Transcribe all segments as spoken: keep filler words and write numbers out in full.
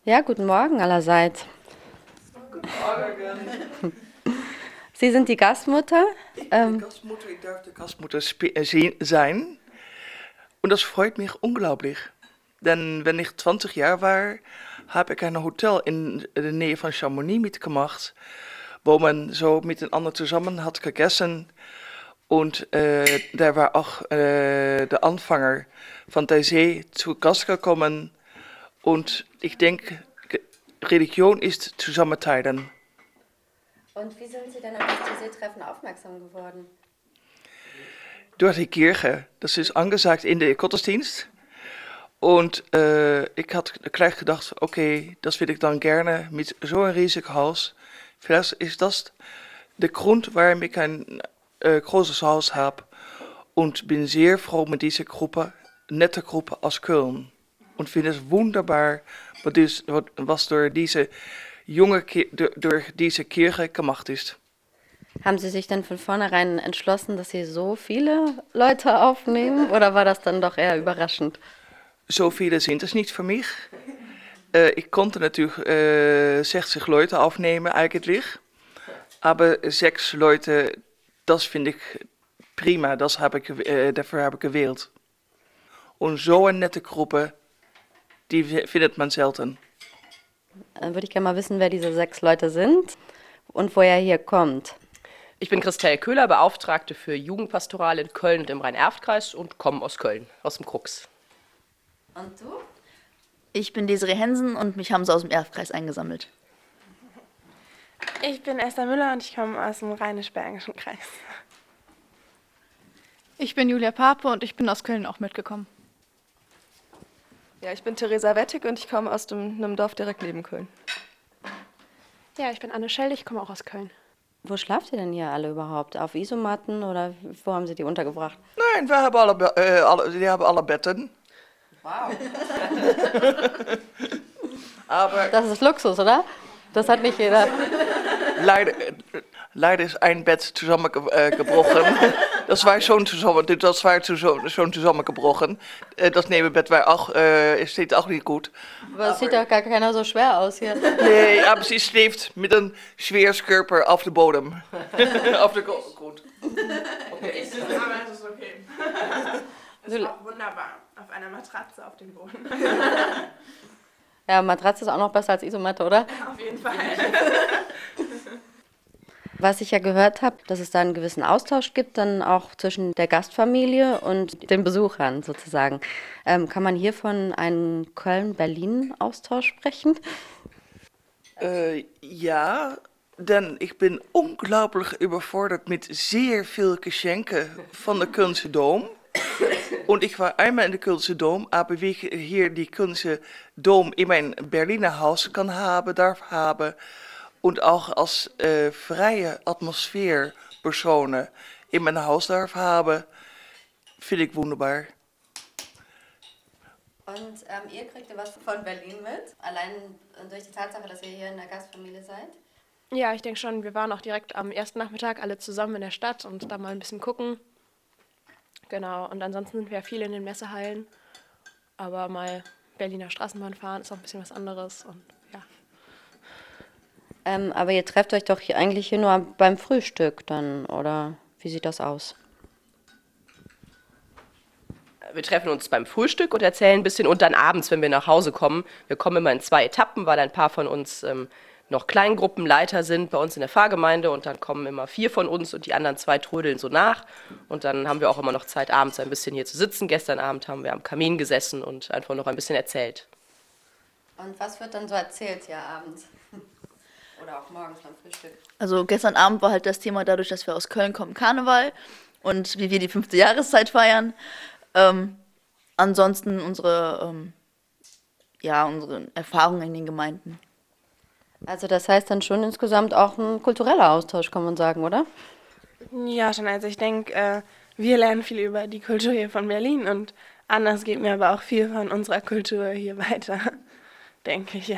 Ja, guten Morgen allerseits. Guten Morgen. Sie sind die Gastmutter? Ich bin Ähm, die Gastmutter, ich darf die Gastmutter spe- äh, se- sein. Und das freut mich unglaublich. Denn wenn ich zwanzig Jahre war, habe ich ein Hotel in der Nähe von Chamonix mitgemacht, wo man so miteinander zusammen hat gegessen. Und äh, da war auch äh, der Anfänger von der See zu Gast gekommen. Und ich denke, Ge- Religion ist zusammenteilen. Und wie sind Sie denn auf das T C-Treffen aufmerksam geworden? Durch die Kirche. Das ist angesagt in der Gottesdienst. Und äh, ich had gleich gedacht, okay, das will ich dann gerne mit so einem riesigen Haus. Vielleicht ist das der Grund, warum ich ein äh, großes Haus habe. Und bin sehr froh mit dieser Gruppe, nette Gruppe aus Köln. Und finde es wunderbar, was, dies, was durch diese junge, Ki- durch diese Kirche gemacht ist. Haben Sie sich denn von vornherein entschlossen, dass Sie so viele Leute aufnehmen? Oder war das dann doch eher überraschend? So viele sind es nicht für mich. Äh, ich konnte natürlich äh, zestig Leute aufnehmen eigentlich. Aber sechs Leute, das finde ich prima. Das habe ich, äh, dafür habe ich gewählt. Und so eine nette Gruppe, die findet man selten. Dann würde ich gerne mal wissen, wer diese sechs Leute sind und woher hier kommt. Ich bin Christel Köhler, Beauftragte für Jugendpastoral in Köln und im Rhein-Erft-Kreis und komme aus Köln, aus dem Krux. Und du? Ich bin Desiree Hensen und mich haben sie aus dem Erftkreis eingesammelt. Ich bin Esther Müller und ich komme aus dem Rheinisch-Bergischen Kreis. Ich bin Julia Pape und ich bin aus Köln auch mitgekommen. Ja, ich bin Theresa Wettig und ich komme aus dem, einem Dorf direkt neben Köln. Ja, ich bin Anne Schell, ich komme auch aus Köln. Wo schlaft ihr denn hier alle überhaupt? Auf Isomatten oder wo haben Sie die untergebracht? Nein, wir haben alle, Be- äh, alle, die haben alle Betten. Wow. Aber Das ist Luxus, oder? Das hat nicht jeder. leider, äh, leider ist ein Bett zusammengebrochen. Das war schon zusammen, das war zusammen, schon zusammengebrochen. Äh, Das Nebenbett war auch, äh, steht auch nicht gut. Aber es sieht doch gar keiner so schwer aus hier. Nee, aber sie schläft mit einem schweren Körper auf dem Boden. Auf der Grund. Aber es ist okay. Es ist ist auch wunderbar. Auf einer Matratze auf dem Boden. Ja, Matratze ist auch noch besser als Isomatte, oder? Auf jeden Fall. Was ich ja gehört habe, dass es da einen gewissen Austausch gibt, dann auch zwischen der Gastfamilie und den Besuchern sozusagen. Ähm, kann man hier von einem Köln-Berlin-Austausch sprechen? Äh, ja, denn ich bin unglaublich überfordert mit sehr viel Geschenken von der Kölnische Dom. Und ich war einmal in der Kölnische Dom, aber wie ich hier die Kölnische Dom in mein Berliner Haus kann haben, darf haben und auch als äh, freie Atmosphäre-Personen in mein Haus darf haben, finde ich wunderbar. Und ähm, ihr kriegt ihr was von Berlin mit? Allein durch die Tatsache, dass ihr hier in der Gastfamilie seid? Ja, ich denke schon, wir waren auch direkt am ersten Nachmittag alle zusammen in der Stadt und da mal ein bisschen gucken. Genau, und ansonsten sind wir ja viel in den Messehallen. Aber mal Berliner Straßenbahn fahren ist auch ein bisschen was anderes. Und ja. Ähm, aber ihr trefft euch doch hier eigentlich hier nur beim Frühstück dann, oder wie sieht das aus? Wir treffen uns beim Frühstück und erzählen ein bisschen und dann abends, wenn wir nach Hause kommen. Wir kommen immer in zwei Etappen, weil ein paar von uns ähm, noch Kleingruppenleiter sind bei uns in der Pfarrgemeinde und dann kommen immer vier von uns und die anderen zwei trödeln so nach. Und dann haben wir auch immer noch Zeit, abends ein bisschen hier zu sitzen. Gestern Abend haben wir am Kamin gesessen und einfach noch ein bisschen erzählt. Und was wird dann so erzählt hier abends? Oder auch morgens beim Frühstück? Also gestern Abend war halt das Thema dadurch, dass wir aus Köln kommen, Karneval und wie wir die fünfte Jahreszeit feiern. Ähm, ansonsten unsere, ähm, ja, unsere Erfahrungen in den Gemeinden. Also das heißt dann schon insgesamt auch ein kultureller Austausch, kann man sagen, oder? Ja, schon. Also ich denke, äh, wir lernen viel über die Kultur hier von Berlin und anders geht mir aber auch viel von unserer Kultur hier weiter, denke ich, ja.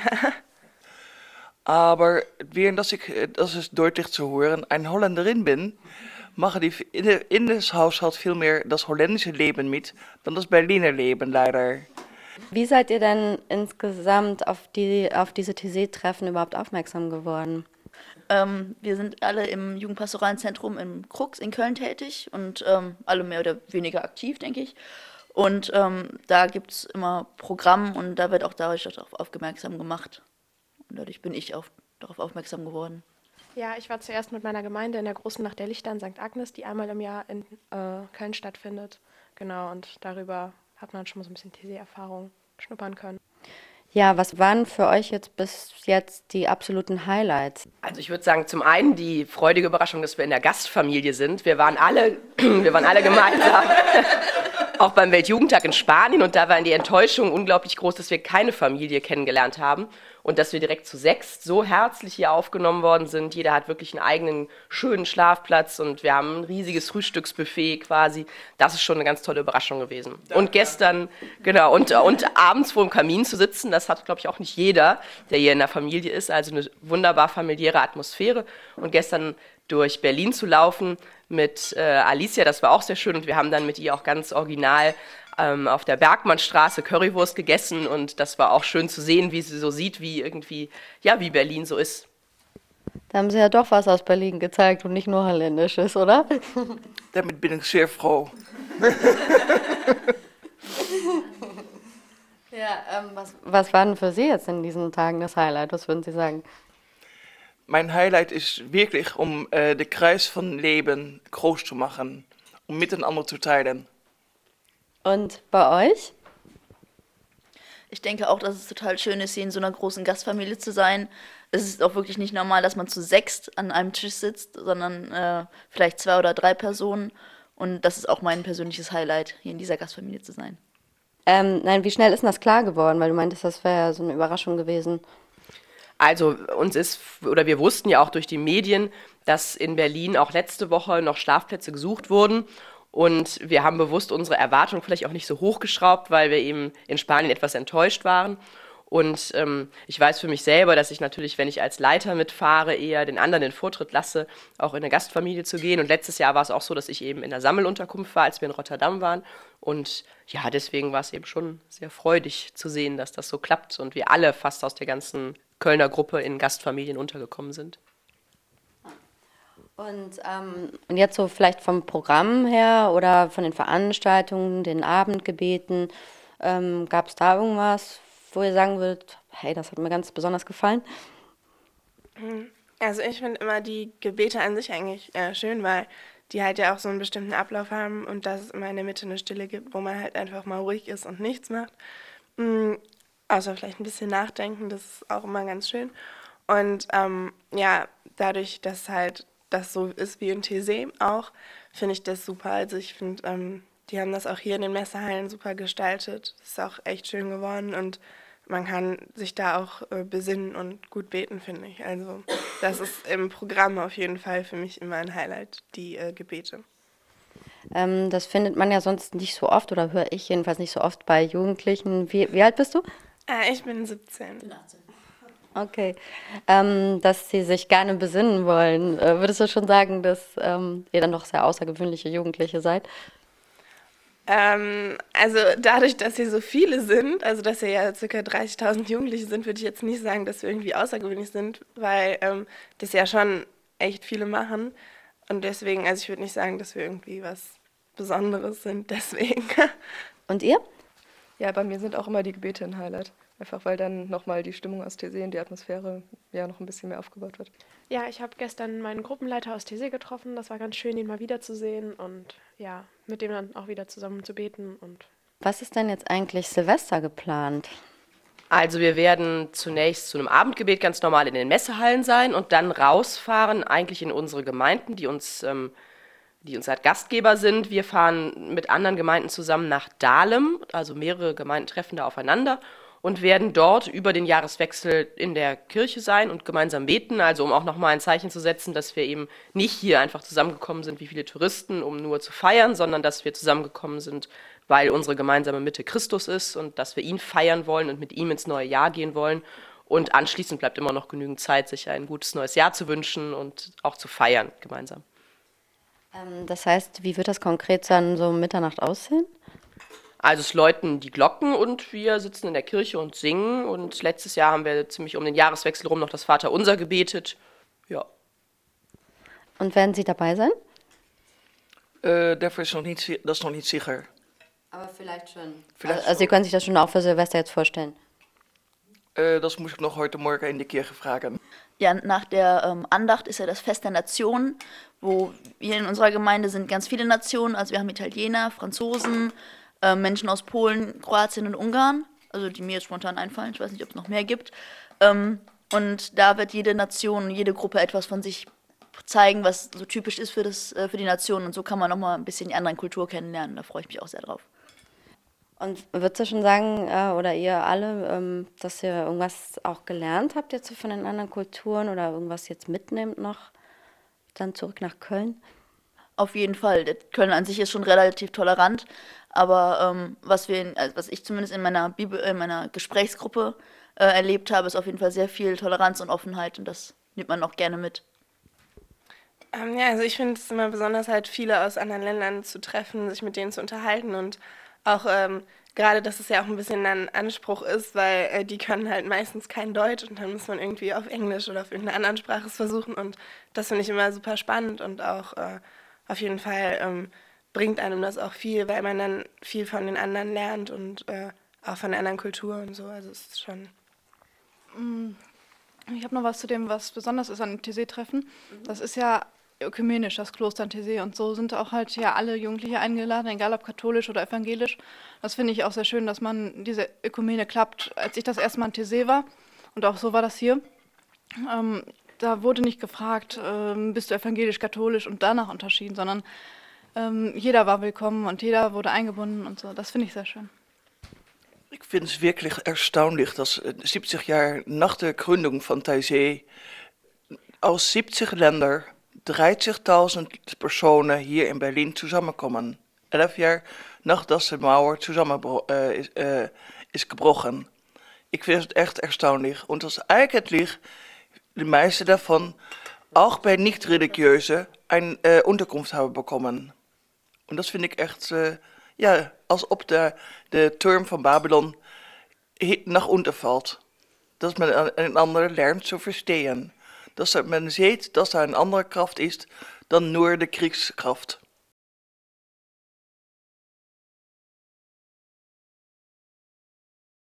Aber während dass ich, das ist deutlich zu hören, ein Holländerin bin, machen die in, der, in das Haushalt viel mehr das holländische Leben mit, dan das Berliner Leben leider. Wie seid ihr denn insgesamt auf, die, auf diese T C-Treffen überhaupt aufmerksam geworden? Ähm, wir sind alle im Jugendpastoralen Zentrum im Krux in Köln tätig und ähm, alle mehr oder weniger aktiv, denke ich. Und ähm, da gibt es immer Programm und da wird auch dadurch darauf aufmerksam gemacht. Und dadurch bin ich auf, darauf aufmerksam geworden. Ja, ich war zuerst mit meiner Gemeinde in der großen Nacht der Lichter in Sankt Agnes, die einmal im Jahr in äh, Köln stattfindet. Genau, und darüber hat man schon mal so ein bisschen T C-Erfahrung schnuppern können. Ja, was waren für euch jetzt bis jetzt die absoluten Highlights? Also ich würde sagen, zum einen die freudige Überraschung, dass wir in der Gastfamilie sind. Wir waren alle, wir waren alle gemeinsam auch beim Weltjugendtag in Spanien und da war die Enttäuschung unglaublich groß, dass wir keine Familie kennengelernt haben und dass wir direkt zu sechst so herzlich hier aufgenommen worden sind. Jeder hat wirklich einen eigenen schönen Schlafplatz und wir haben ein riesiges Frühstücksbuffet quasi. Das ist schon eine ganz tolle Überraschung gewesen. Und gestern, genau, und, und abends vor dem Kamin zu sitzen, das hat, glaube ich, auch nicht jeder, der hier in der Familie ist. Also eine wunderbar familiäre Atmosphäre. Und gestern durch Berlin zu laufen mit äh, Alicia, das war auch sehr schön und wir haben dann mit ihr auch ganz original ähm, auf der Bergmannstraße Currywurst gegessen und das war auch schön zu sehen, wie sie so sieht, wie irgendwie, ja, wie Berlin so ist. Da haben sie ja doch was aus Berlin gezeigt und nicht nur Holländisches, oder? Damit bin ich sehr froh. Ja, ähm, was, was war denn für Sie jetzt in diesen Tagen das Highlight? Was würden Sie sagen? Mein Highlight ist wirklich, um äh, den Kreis von Leben groß zu machen, um miteinander zu teilen. Und bei euch? Ich denke auch, dass es total schön ist, hier in so einer großen Gastfamilie zu sein. Es ist auch wirklich nicht normal, dass man zu sechst an einem Tisch sitzt, sondern äh, vielleicht zwei oder drei Personen. Und das ist auch mein persönliches Highlight, hier in dieser Gastfamilie zu sein. Ähm, nein, wie schnell ist denn das klar geworden? Weil du meintest, das wäre ja so eine Überraschung gewesen. Also uns ist, oder wir wussten ja auch durch die Medien, dass in Berlin auch letzte Woche noch Schlafplätze gesucht wurden. Und wir haben bewusst unsere Erwartungen vielleicht auch nicht so hochgeschraubt, weil wir eben in Spanien etwas enttäuscht waren. Und ähm, ich weiß für mich selber, dass ich natürlich, wenn ich als Leiter mitfahre, eher den anderen den Vortritt lasse, auch in eine Gastfamilie zu gehen. Und letztes Jahr war es auch so, dass ich eben in der Sammelunterkunft war, als wir in Rotterdam waren. Und ja, deswegen war es eben schon sehr freudig zu sehen, dass das so klappt und wir alle fast aus der ganzen Kölner Gruppe in Gastfamilien untergekommen sind. Und, ähm, und jetzt so vielleicht vom Programm her oder von den Veranstaltungen, den Abendgebeten, ähm, gab es da irgendwas, wo ihr sagen würdet, hey, das hat mir ganz besonders gefallen? Also ich finde immer die Gebete an sich eigentlich äh, schön, weil die halt ja auch so einen bestimmten Ablauf haben und dass es immer in der Mitte eine Stille gibt, wo man halt einfach mal ruhig ist und nichts macht. Mhm. Außer vielleicht ein bisschen nachdenken, das ist auch immer ganz schön. Und ähm, ja, dadurch, dass halt das so ist wie in T C auch, finde ich das super. Also ich finde, ähm, die haben das auch hier in den Messehallen super gestaltet. Das ist auch echt schön geworden und man kann sich da auch äh, besinnen und gut beten, finde ich. Also das ist im Programm auf jeden Fall für mich immer ein Highlight, die äh, Gebete. Ähm, das findet man ja sonst nicht so oft oder höre ich jedenfalls nicht so oft bei Jugendlichen. Wie, wie alt bist du? Äh, ich bin siebzehn. bin achtzehn. Okay. Ähm, dass sie sich gerne besinnen wollen. Äh, würdest du schon sagen, dass ähm, ihr dann doch sehr außergewöhnliche Jugendliche seid? Ähm, also dadurch, dass hier so viele sind, also dass hier ja ca. dreißigtausend Jugendliche sind, würde ich jetzt nicht sagen, dass wir irgendwie außergewöhnlich sind, weil ähm, das ja schon echt viele machen. Und deswegen, also ich würde nicht sagen, dass wir irgendwie was Besonderes sind, deswegen. Und ihr? Ja, bei mir sind auch immer die Gebete ein Highlight. Einfach weil dann nochmal die Stimmung aus T C und die Atmosphäre ja noch ein bisschen mehr aufgebaut wird. Ja, ich habe gestern meinen Gruppenleiter aus T C getroffen. Das war ganz schön, ihn mal wiederzusehen und ja, mit dem dann auch wieder zusammen zu beten. Und Was ist denn jetzt eigentlich Silvester geplant? Also wir werden zunächst zu einem Abendgebet ganz normal in den Messehallen sein und dann rausfahren, eigentlich in unsere Gemeinden, die uns, ähm, die uns halt Gastgeber sind. Wir fahren mit anderen Gemeinden zusammen nach Dahlem, also mehrere Gemeinden treffen da aufeinander und werden dort über den Jahreswechsel in der Kirche sein und gemeinsam beten, also um auch nochmal ein Zeichen zu setzen, dass wir eben nicht hier einfach zusammengekommen sind wie viele Touristen, um nur zu feiern, sondern dass wir zusammengekommen sind, weil unsere gemeinsame Mitte Christus ist und dass wir ihn feiern wollen und mit ihm ins neue Jahr gehen wollen. Und anschließend bleibt immer noch genügend Zeit, sich ein gutes neues Jahr zu wünschen und auch zu feiern gemeinsam. Ähm, das heißt, wie wird das konkret dann so um Mitternacht aussehen? Also es läuten die Glocken und wir sitzen in der Kirche und singen. Und letztes Jahr haben wir ziemlich um den Jahreswechsel rum noch das Vaterunser gebetet. Ja. Und werden Sie dabei sein? Äh, dafür ist noch nicht, si- das ist noch nicht sicher. Aber vielleicht schon. Vielleicht also, also Sie können sich das schon auch für Silvester jetzt vorstellen. Äh, das muss ich noch heute Morgen in der Kirche fragen. Ja, nach der ähm, Andacht ist ja das Fest der Nationen, wo wir in unserer Gemeinde sind ganz viele Nationen. Also wir haben Italiener, Franzosen, äh, Menschen aus Polen, Kroatien und Ungarn, also die mir jetzt spontan einfallen. Ich weiß nicht, ob es noch mehr gibt. Ähm, und da wird jede Nation, jede Gruppe etwas von sich zeigen, was so typisch ist für, das, äh, für die Nation. Und so kann man nochmal ein bisschen die andere Kultur kennenlernen. Da freue ich mich auch sehr drauf. Und würdest du schon sagen, äh, oder ihr alle, ähm, dass ihr irgendwas auch gelernt habt jetzt so von den anderen Kulturen oder irgendwas jetzt mitnehmt noch, dann zurück nach Köln? Auf jeden Fall. Der Köln an sich ist schon relativ tolerant, aber ähm, was wir, in, also was ich zumindest in meiner Bibel, in meiner Gesprächsgruppe äh, erlebt habe, ist auf jeden Fall sehr viel Toleranz und Offenheit und das nimmt man auch gerne mit. Ähm, ja, also ich finde es immer besonders halt viele aus anderen Ländern zu treffen, sich mit denen zu unterhalten und auch ähm, gerade, dass es ja auch ein bisschen ein Anspruch ist, weil äh, die können halt meistens kein Deutsch und dann muss man irgendwie auf Englisch oder auf irgendeiner anderen Sprache es versuchen und das finde ich immer super spannend und auch äh, auf jeden Fall ähm, bringt einem das auch viel, weil man dann viel von den anderen lernt und äh, auch von der anderen Kultur und so, also es ist schon... Ich habe noch was zu dem, was besonders ist an den T C-Treffen. Das ist ja ökumenisch, das Kloster in T C. Und so sind auch halt hier alle Jugendliche eingeladen, egal ob katholisch oder evangelisch. Das finde ich auch sehr schön, dass man diese Ökumene klappt. Als ich das erste Mal in T C war, und auch so war das hier, ähm, da wurde nicht gefragt, ähm, bist du evangelisch, katholisch und danach unterschieden, sondern ähm, jeder war willkommen und jeder wurde eingebunden und so. Das finde ich sehr schön. Ich finde es wirklich erstaunlich, dass äh, siebzig Jahre nach der Gründung von Taizé aus siebzig Ländern dreißigtausend Personen hier in Berlin zusammenkommen. Elf Jahre nachdem die Mauer zusammen äh, ist, äh, ist gebrochen. Ich finde es echt erstaunlich. Und dass eigentlich die meisten davon auch bei Nicht-Religiösen eine äh, Unterkunft haben bekommen. Und das finde ich echt, äh, ja, als ob der, der Turm von Babylon he- nach unten fällt. Dass man een ander lernt zu verstehen. Dass man sieht, dass er eine andere Kraft ist, dan nur de Kriegskraft.